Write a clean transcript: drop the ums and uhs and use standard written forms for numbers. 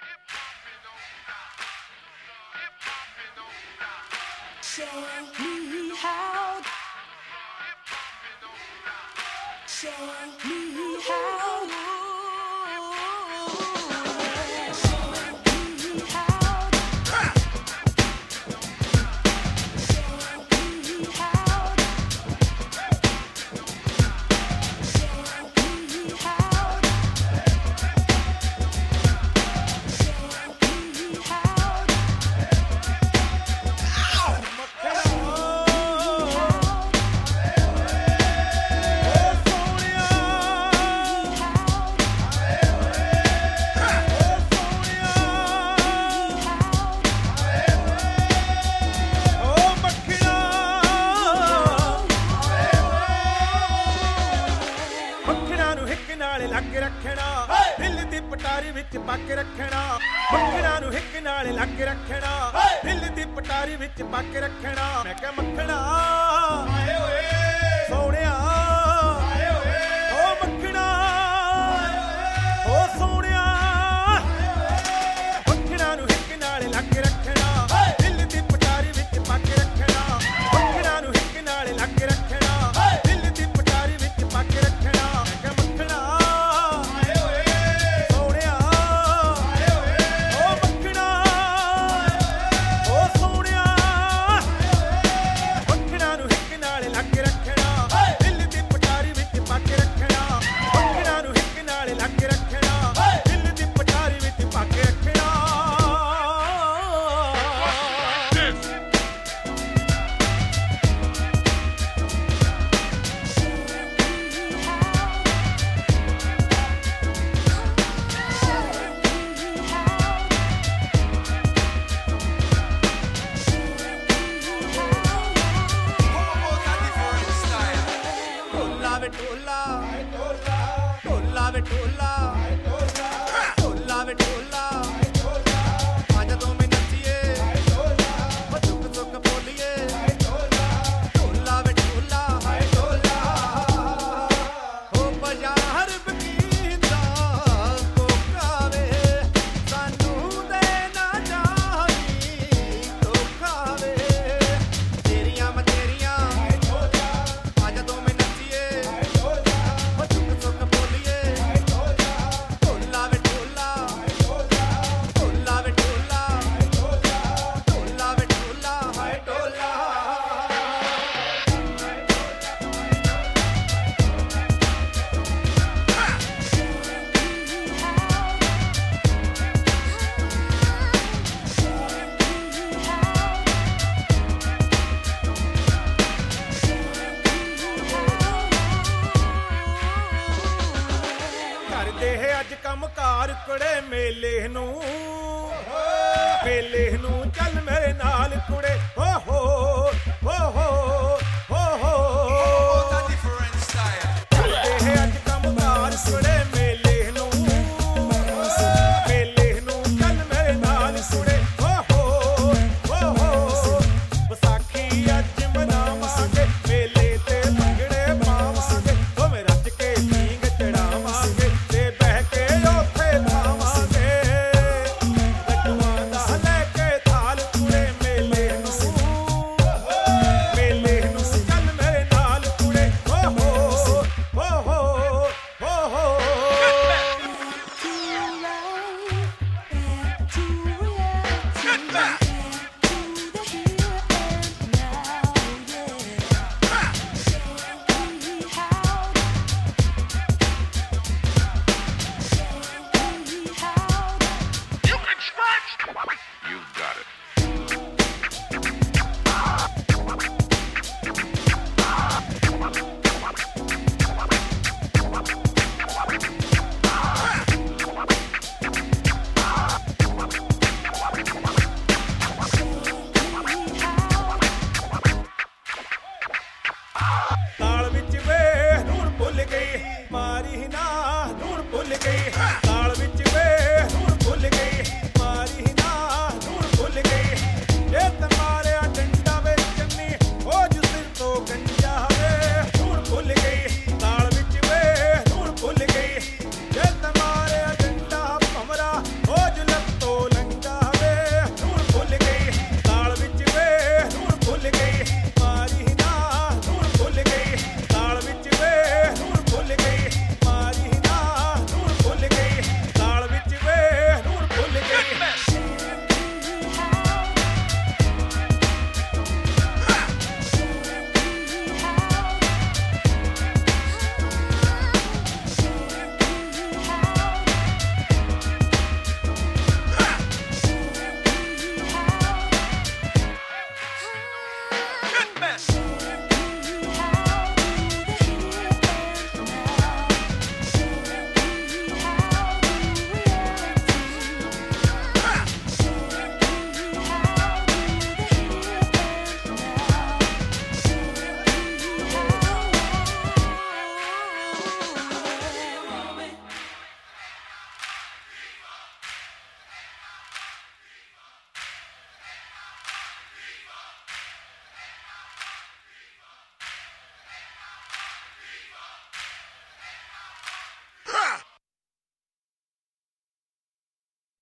Show me how. Show me how. ਲੱਗ ਰੱਖਣਾ ਦਿਲ ਦੀ ਪਟਾਰੀ ਵਿੱਚ ਪਾ ਕੇ ਰੱਖਣਾ ਮੱਖਣਾ ਨੂੰ ਹਿੱਕ ਨਾਲ ਲੱਗ ਰੱਖਣਾ ਦਿਲ ਦੀ ਪਟਾਰੀ ਵਿੱਚ ਪਾ ਕੇ ਰੱਖਣਾ ਮੈਂ ਕਿਹਾ ਮੱਖਣਾ ਆਏ ਓਏ ਸੋਹਣਿਆ ਆਏ ਓਏ ਓ ਮੱਖਣਾ ਓ ਸੋਹਣਿਆ ਮੱਖਣਾ ਨੂੰ ਹਿੱਕ ਨਾਲ ਲੱਗ ਰੱਖਣਾ ਦਿਲ ਦੀ ਪਟਾਰੀ ਵਿੱਚ ਪਾ ਕੇ ਰੱਖਣਾ ਮੱਖਣਾ ਨੂੰ ਹਿੱਕ ਨਾਲ ਲੱਗ ਰੱਖਣਾ ਦਿਲ ਦੀ ਪਟਾਰੀ ਵਿੱਚ ਪਾ ਕੇ ਰੱਖਣਾ ਮੈਂ ਕਿਹਾ ਮੱਖਣਾ ਢੋਲਾ ਢੋਲਾ ਵੇ ਢੋਲਾ ਢੋਲਾ ਵੇ ਢੋਲਾ ਆ ਜਦੋਂ ਮੈਂ ਨੱਚੀਏ ਉਹ ਚੁੱਕ ਚੁੱਕ ਬੋਲੀਏ ਢੋਲਾ ਵੇ ਢੋਲਾ ਹਾਏ ਢੋਲਾ ਉਹ ਬਾਜ਼ਾਰ ਬਕੀਦਾ ਕੋਕਾ ਵੇ ਸਾਨੂੰ ਦੇ ਨਾ ਜਾਈ ਧੋਖਾ ਵੇ ਤੇਰੀਆਂ ਮਤੇਰੀਆਂ ਆ ਜਦੋਂ ਮੈਂ ਅੱਜ ਕੰਮ ਕਾਰ ਕੁੜੇ ਮੇਲੇ ਨੂੰ ਚੱਲ ਮੇਰੇ ਨਾਲ ਕੁੜੇ ਹੋ ਹੋ ਹੋ ਹੋ ਹੋ ਹੋ ਚੱਲਦੇ ਅੱਜ ਕੰਮ ਕਾਰ ਕੁੜੇ ਮੇਲੇ ਨੂੰ ਚੱਲ ਮੇਰੇ ਨਾਲ ਕੁੜੇ ਹੋ ਹੋ ਹੋ ਹੋ ਵਿਸਾਖੀ ਅੱਜ ਮਨਾਵਾਂਗੇ ਮੇਲੇ ਤੇ ਭੰਗੜੇ ਪਾਵਾਂਗੇ ਓ ਮੈਂ ਰੱਜ ਕੇ ਪੀਂਘ ਚੜਾਵਾਂਗੇ Get back!